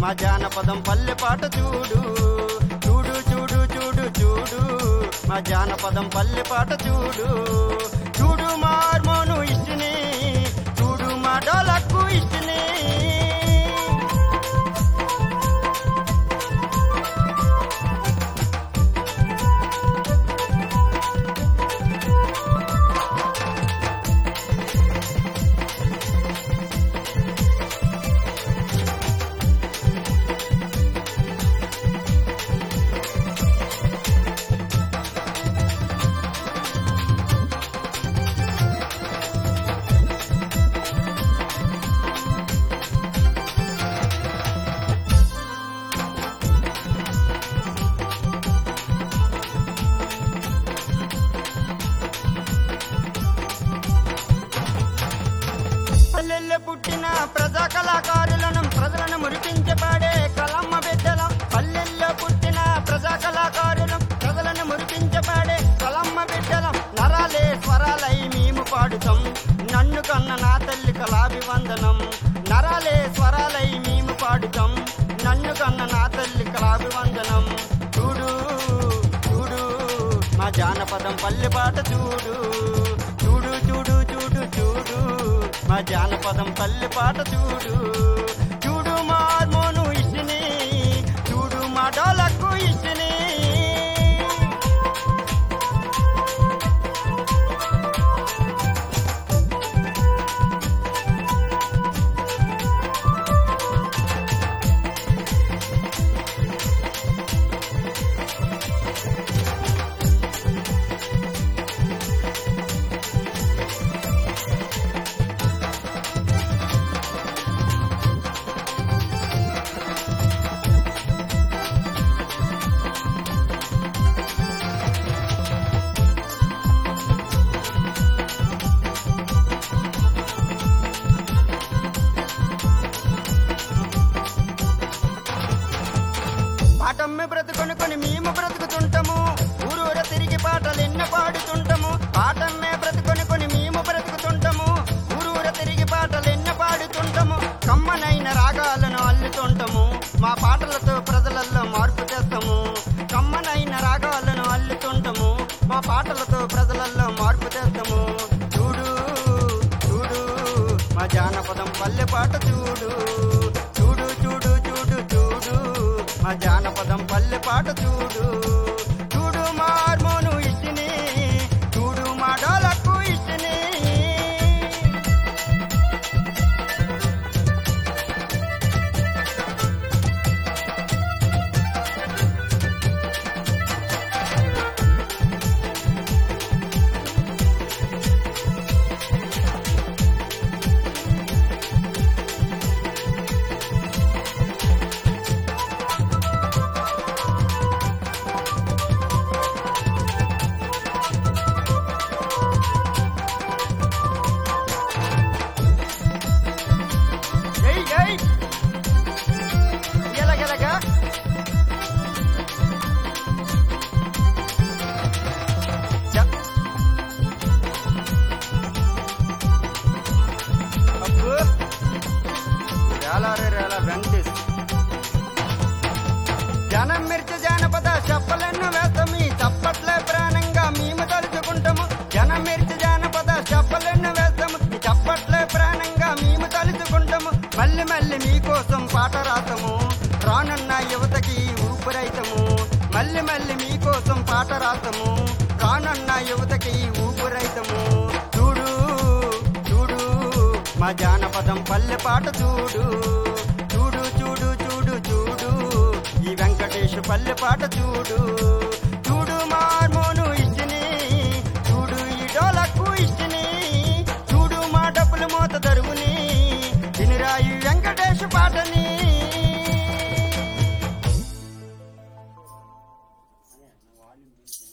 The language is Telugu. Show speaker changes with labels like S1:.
S1: మా జానపదం పల్లె పాట చూడు చూడు చూడు చూడు చూడు మా జానపదం పల్లె పాట చూడు చూడు మా హార్మోను ఇష్టిని చూడు మా డోలక్కు ఇష్టిని పల్లెల్లో పుట్టిన ప్రజా కళాకారులను ప్రజలను మురిపించబడే కలమ్మ బిడ్డలం పల్లెల్లో పుట్టిన ప్రజా కళాకారులం ప్రజలను మురిపించబడే కలమ్మ బిడ్డలం నరాలే స్వరాలై మేము పాడుతాం నన్ను కన్న నా తల్లి కళాభివందనం నరాలే స్వరాలై మేము పాడుతాం నన్ను కన్న నా తల్లి కళాభివందనం చూడు చూడు మా జానపదం పల్లె పాట చూడు చూడు చూడు చూడు చూడు మా జానపదం పల్లె పాట చూడు చూడు మా హార్మోను ఇష్టిని చూడు మా డోలక్కు ఇష్టిని పాటమ్మే బ్రతుకొని మేము బ్రతుకుతుంటాము ఊరూర తిరిగి పాటలు ఎన్న పాడుతుంటాము పాటమ్మే బ్రతుకొని మేము బ్రతుకుతుంటాము ఊరూర తిరిగి పాటలు ఎన్న పాడుతుంటాము కమ్మనైన రాగాలను అల్లుతుంటాము మా పాటలతో ప్రజలలో మార్పు తెస్తాము కమ్మనైన రాగాలను అల్లుతుంటాము మా పాటలతో ప్రజలలో మార్పు తెస్తాము చూడు చూడు మా జానపదం పల్లె పాట చూడు చూడు చూడు చూడు చూడు మా జానపదం పల్లె పాట చూడు చూడు మా హార్మోను ఇష్టిని చూడు మా డోలక్కు ఇష్టిని ఎలగెలగా అబ్బో రేలా వెంకటేష్ జనం మిర్చి జానపద చెప్పలెన్ను వేస్తాము చప్పట్లే ప్రాణంగా మేము తలుచుకుంటాము జనం మిర్చి జానపద చెప్పలెన్ను వేస్తాము చప్పట్లే ప్రాణంగా మేము తలుచుకుంటాము మళ్ళీ మళ్ళీ మీకోసం పాట రాస్తాము రానున్న యువతకి ఊపిరైతము మళ్ళీ మళ్ళీ మీకోసం పాట రాస్తాము రానున్న యువతకి ఊపిరైతము చూడు చూడు మా జానపదం పల్లె పాట చూడు చూడు చూడు చూడు చూడు ఈ వెంకటేష్ పల్లె పాట చూడు